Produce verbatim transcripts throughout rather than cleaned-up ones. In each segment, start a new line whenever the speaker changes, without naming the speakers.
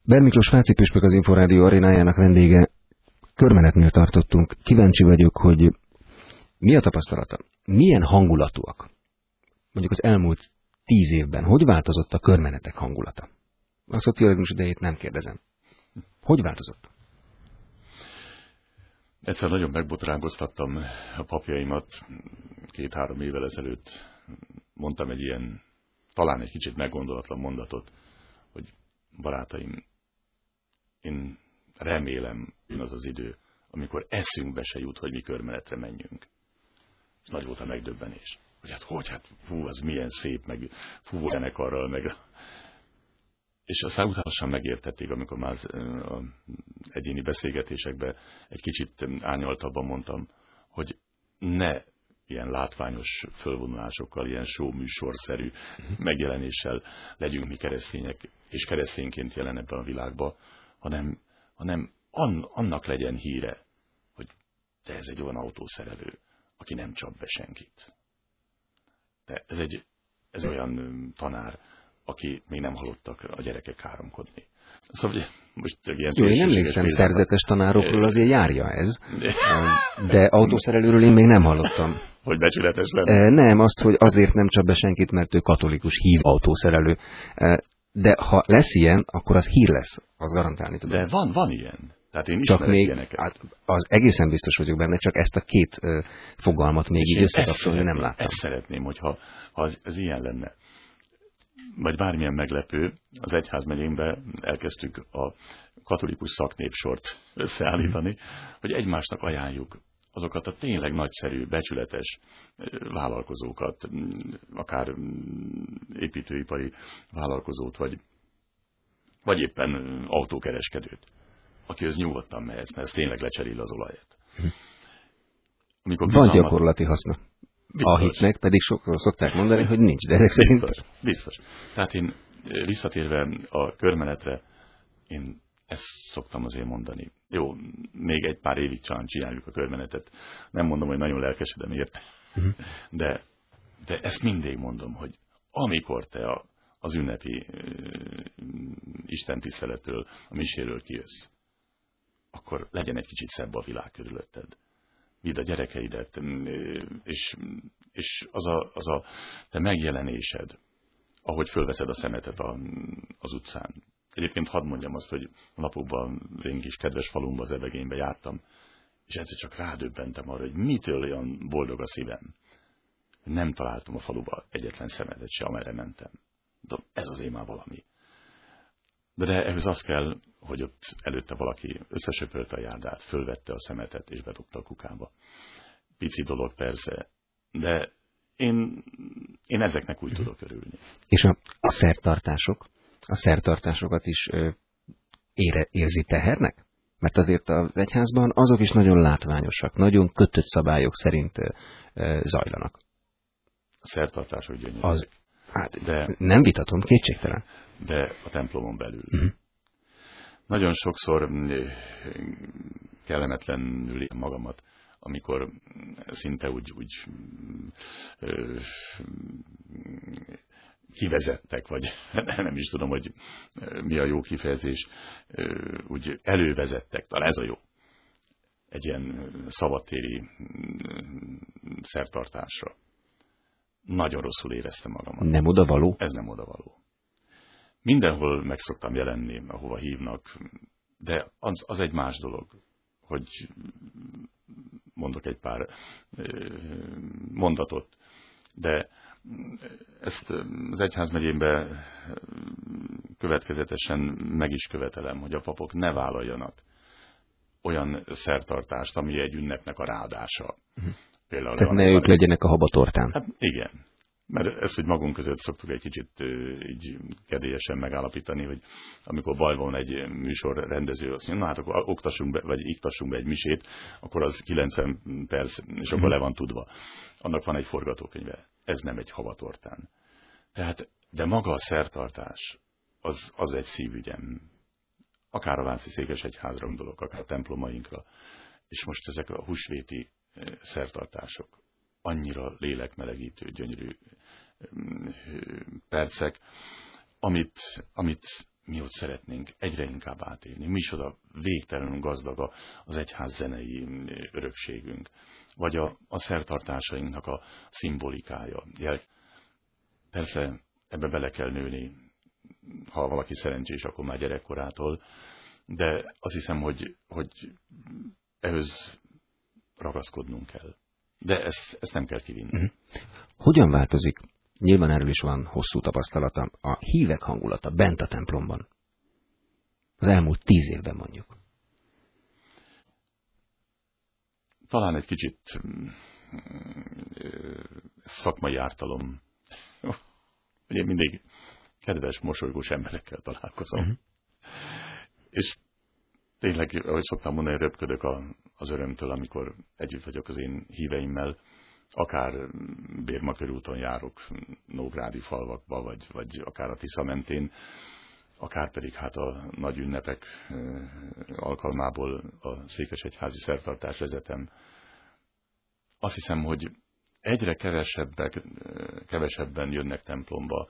Ber Miklós Váci püspök, az Inforádió arénájának vendége. Körmenetnél tartottunk. Kíváncsi vagyok, hogy mi a tapasztalata? Milyen hangulatúak? Mondjuk az elmúlt tíz évben. Hogy változott a körmenetek hangulata? A szocializmus idejét nem kérdezem. Hogy változott?
Egyszer nagyon megbotránkoztattam a papjaimat. Két-három évvel ezelőtt mondtam egy ilyen, talán egy kicsit meggondolatlan mondatot, hogy barátaim, én remélem, jön az az idő, amikor eszünkbe se jut, hogy mi körmenetre menjünk. És nagy volt a megdöbbenés. Hogy hát hogy, hát fú, az milyen szép, meg fú, zenekarral, meg... És aztán utánosan megértették, amikor már az egyéni beszélgetésekben egy kicsit árnyaltabban mondtam, hogy ne ilyen látványos fölvonulásokkal, ilyen show műsorszerű megjelenéssel legyünk mi keresztények, és keresztényként jelen ebben a világban, hanem, hanem an, annak legyen híre, hogy te ez egy olyan autószerelő, aki nem csap be senkit. De ez egy ez olyan tanár, aki még nem hallottak a gyerekek káromkodni. Szóval most ilyen...
Jó, én emlékszem, szerzetes tanárokról azért járja ez, de autószerelőről én még nem hallottam.
Hogy becsületes lenne?
Nem, azt, hogy azért nem csap be senkit, mert ő katolikus hív autószerelő. De ha lesz ilyen, akkor az hír lesz, az garantálni tudom.
De van, van ilyen. Tehát én
csak még,
ilyeneket.
Hát az egészen biztos vagyok benne, csak ezt a két uh, fogalmat még így összekapcsolni nem láttam.
Ezt szeretném, hogyha ha az, az ilyen lenne. Vagy bármilyen meglepő, az egyházmegyénkben elkezdtük a katolikus szaknépsort összeállítani, mm. hogy egymásnak ajánljuk azokat a tényleg nagyszerű, becsületes vállalkozókat, akár építőipari vállalkozót, vagy, vagy éppen autókereskedőt, akihez nyugodtan mehetsz, mert ez tényleg lecserél az olajat.
Amikor bizalmat... Van gyakorlati haszna. Biztos. A hitnek pedig sokról szokták mondani, hogy nincs, de ezek szerint...
Biztos, biztos. Tehát én visszatérve a körmenetre, én ezt szoktam azért mondani. Jó, még egy pár évig talán csináljuk a körmenetet. Nem mondom, hogy nagyon lelkesedem érte. Uh-huh. De, de ezt mindig mondom, hogy amikor te a, az ünnepi uh, istentisztelettől, a miséről kijössz, akkor legyen egy kicsit szebb a világ körülötted. Vidd a gyerekeidet, és, és az, a, az a te megjelenésed, ahogy fölveszed a szemetet a, az utcán. Egyébként hadd mondjam azt, hogy a napokban az én kis kedves falumba, az Ebegénybe jártam, és egyszer csak rádöbbentem arra, hogy mitől olyan boldog a szívem. Nem találtam a faluba egyetlen szemetet se, amerre mentem. De ez azért már valami. De, de ehhez az kell, hogy ott előtte valaki összesöpölte a járdát, fölvette a szemetet és bedobta a kukába. Pici dolog persze, de én, én ezeknek úgy tudok örülni.
És a, a szertartások, a szertartásokat is ö, ére, érzi tehernek? Mert azért az egyházban azok is nagyon látványosak, nagyon kötött szabályok szerint ö, ö, zajlanak.
A szertartások gyönyörűek.
Az, hát de, nem vitatom, kétségtelen.
De a templomon belül.
Uh-huh.
Nagyon sokszor kellemetlenül magamat, amikor szinte úgy, úgy ö, kivezettek, vagy nem is tudom, hogy mi a jó kifejezés, ö, úgy elővezettek, talán ez a jó. Egy ilyen szabadtéri szertartásra. Nagyon rosszul éreztem magamat.
Nem odavaló?
Ez nem odavaló. Mindenhol meg szoktam jelenni, ahova hívnak, de az, az egy más dolog, hogy mondok egy pár mondatot, de ezt az egyházmegyénben következetesen meg is követelem, hogy a papok ne vállaljanak olyan szertartást, ami egy ünnepnek a ráadása.
Uh-huh. Például Tehát ne ők legyenek a habatortán.
Hát igen. Mert ezt, hogy magunk között szoktuk egy kicsit így kedélyesen megállapítani, hogy amikor baj van egy műsor rendező, azt mondja, na hát akkor oktassunk be, vagy iktassunk be egy misét, akkor az kilencven perc, és akkor le van tudva. Annak van egy forgatókönyve. Ez nem egy havatortán. Tehát, de maga a szertartás, az, az egy szívügyem. Akár a Váci Székesegyházra gondolok, akár a templomainkra. És most ezek a húsvéti szertartások. Annyira lélekmelegítő, gyönyörű percek, amit, amit mi ott szeretnénk egyre inkább átélni. Mi is oda végtelenül gazdag az egyház zenei örökségünk, vagy a, a szertartásainknak a szimbolikája. Jel, persze ebbe bele kell nőni, ha valaki szerencsés, akkor már gyerekkorától, de azt hiszem, hogy, hogy ehhez ragaszkodnunk kell. De ezt, ezt nem kell kivinni. Uh-huh.
Hogyan változik? Nyilván erről is van hosszú tapasztalata. A hívek hangulata bent a templomban. Az elmúlt tíz évben mondjuk.
Talán egy kicsit szakmai ártalom. Ugye mindig kedves, mosolygós emberekkel találkozom. Uh-huh. És tényleg, ahogy szoktam mondani, röpködök a, az örömtől, amikor együtt vagyok az én híveimmel, akár Bérma körúton járok nógrádi falvakba, vagy, vagy akár a Tisza mentén, akár pedig hát a nagy ünnepek alkalmából a székesegyházi szertartást vezetem. Azt hiszem, hogy egyre kevesebbek, kevesebben jönnek templomba,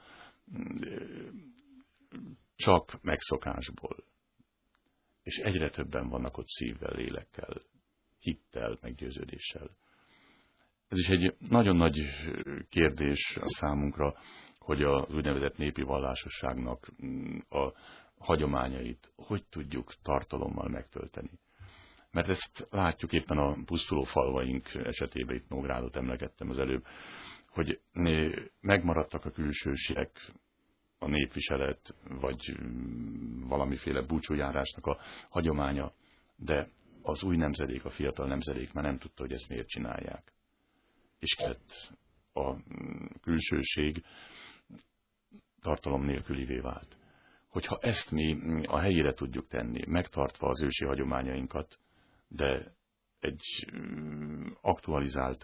csak megszokásból. És egyre többen vannak ott szívvel, lélekkel, hittel, meggyőződéssel. Ez is egy nagyon nagy kérdés a számunkra, hogy az úgynevezett népi vallásosságnak a hagyományait hogy tudjuk tartalommal megtölteni. Mert ezt látjuk éppen a pusztuló falvaink esetében, itt Nógrádot emlegettem az előbb, hogy megmaradtak a külsőségek, a népviselet, vagy valamiféle búcsújárásnak a hagyománya, de az új nemzedék, a fiatal nemzedék már nem tudta, hogy ezt miért csinálják. És kellett a külsőség tartalom nélkülivé vált. Hogyha ezt mi a helyére tudjuk tenni, megtartva az ősi hagyományainkat, de egy aktualizált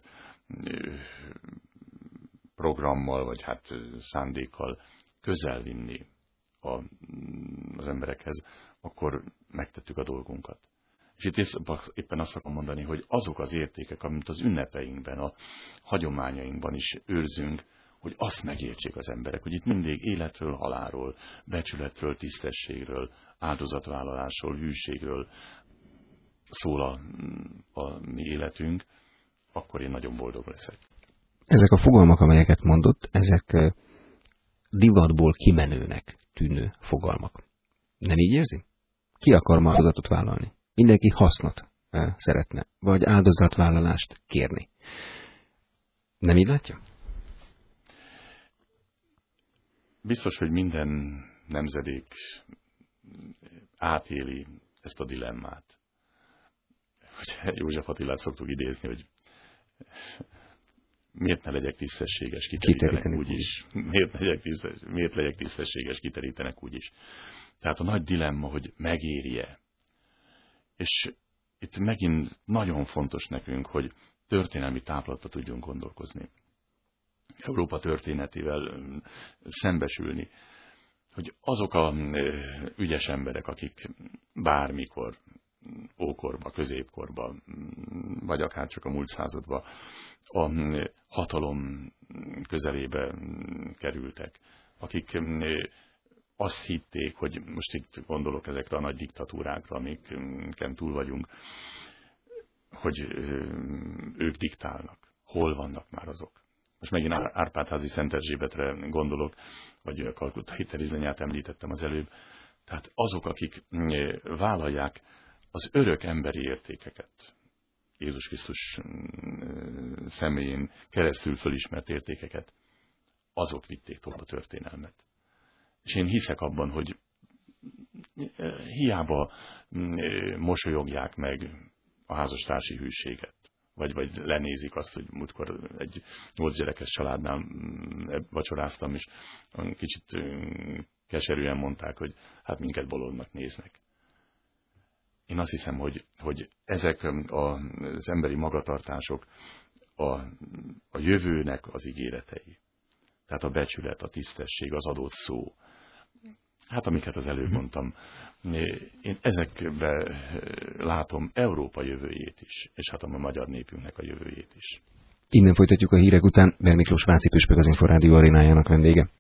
programmal, vagy hát szándékkal közel vinni a, az emberekhez, akkor megtettük a dolgunkat. És itt éppen azt akarom mondani, hogy azok az értékek, amit az ünnepeinkben, a hagyományainkban is őrzünk, hogy azt megértsék az emberek, hogy itt mindig életről, halálról, becsületről, tisztességről, áldozatvállalásról, hűségről szól a, a mi életünk, akkor én nagyon boldog leszek.
Ezek a fogalmak, amelyeket mondott, ezek divatból kimenőnek tűnő fogalmak. Nem így érzi? Ki akar ma áldozatot vállalni? Mindenki hasznot szeretne, vagy áldozatvállalást kérni. Nem így látja?
Biztos, hogy minden nemzedék átéli ezt a dilemmát. Hogy József Attilát szoktuk idézni, hogy miért ne legyek tisztességes, kiterítenek úgyis. Miért legyek, tisztes, miért legyek tisztességes, kiterítenek úgyis. Tehát a nagy dilemma, hogy megéri-e. És itt megint nagyon fontos nekünk, hogy történelmi táplatba tudjunk gondolkozni. Európa történetével szembesülni, hogy azok a ügyes emberek, akik bármikor, ókorba, középkorba, vagy akár csak a múlt századba a hatalom közelébe kerültek, akik azt hitték, hogy most itt gondolok ezekre a nagy diktatúrákra, amiken túl vagyunk, hogy ők diktálnak. Hol vannak már azok? Most megint Árpád-házi Szent Erzsébetre gondolok, vagy a Kalkuttai Terézányát említettem az előbb. Tehát azok, akik vállalják az örök emberi értékeket, Jézus Krisztus személyén keresztül fölismert értékeket, azok vitték tovább a történelmet. És én hiszek abban, hogy hiába mosolyogják meg a házastársi hűséget, vagy, vagy lenézik azt, hogy múltkor egy nyolc gyerekes családnál vacsoráztam, és kicsit keserűen mondták, hogy hát minket bolondnak néznek. Én azt hiszem, hogy, hogy ezek az emberi magatartások a, a jövőnek az ígéretei. Tehát a becsület, a tisztesség, az adott szó. Hát amiket az előbb mondtam, én ezekben látom Európa jövőjét is, és hát a magyar népünknek a jövőjét is.
Innen folytatjuk a hírek után. Berg Miklós Váci püspök, az Inforádió arénájának vendége.